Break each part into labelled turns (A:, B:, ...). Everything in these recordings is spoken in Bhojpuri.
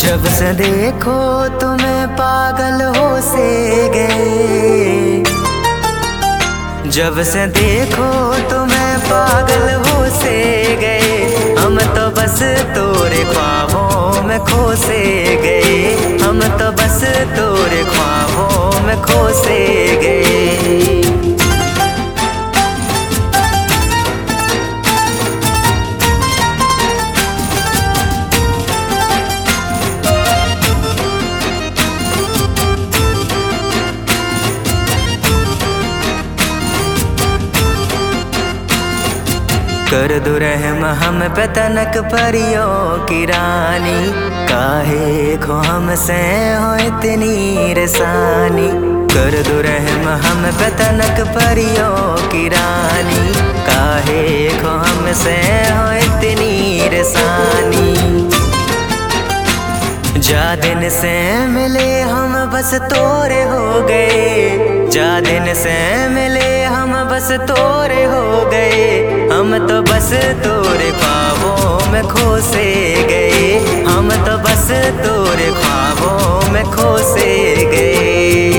A: जब से देखो तुम्हें पागल हो से गए, जब से देखो तुम्हें पागल हो से गए। हम तो बस तोरे ख्वाबों में खो से गए, हम तो बस तोरे ख्वाबों में खो से गए। कर दो रहम हम पे तनक परियों की रानी, काहे खो हमसे हो इतनी रसानी। कर दो रहम हम पे तनक परियों की रानी, काहे खो हमसे हो इतनी रसानी। जा दिन से मिले हम बस तोरे हो गए, जा दिन से मिले हम बस तोरे हो गए। हम तो बस तोरे ख्वाबों में खो से गए, हम तो बस तोरे ख्वाबों में खो से गए।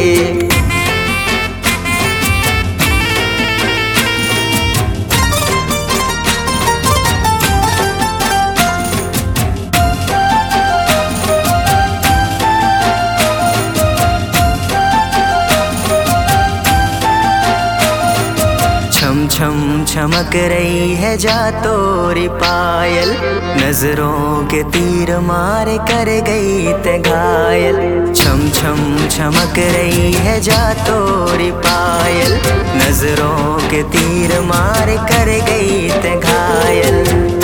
A: छम छम चमक रही है जा तोरी पायल, नजरों के तीर मार कर गई ते घायल। छम छम चमक रही है जा तोरी पायल, नजरों के तीर मार कर गई ते घायल।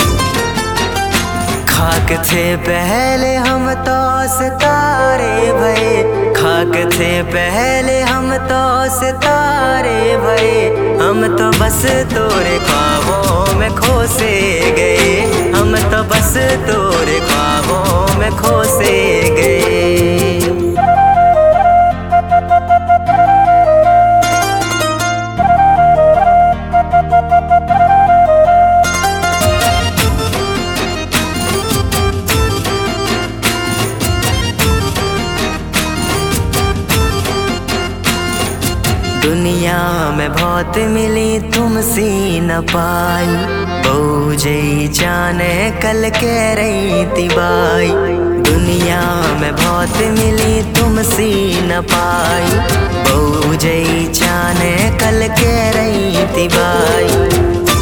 A: खाक थे पहले हम तो सितारे भये, खाक थे पहले हम तो सितारे भये। हम तो बस तोरे ख्वाबों में खो से गए, हम तो बस तोरे ख्वाबों में खो से गए। दुनिया में बहुत मिली तुमसे न पाई, बहू जई जाने कल कह रही थी बाई। दुनिया में बहुत मिली तुमसे न पाई, बहू जई जाने कल कह रही थी बाई।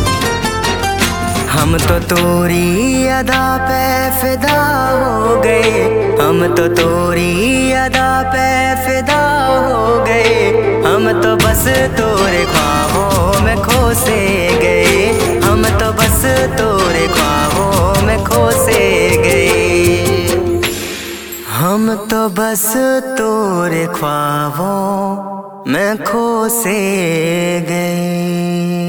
A: हम तो तोरी अदा पे फिदा हो गए, हम तो तोरी अदा पे फिदा हो गए। हम तो बस तोरे ख्वाबों में खो से गए, हम तो बस तोरे ख्वाबों में खो से गए। हम तो बस तोरे ख्वाबों में खो से गए।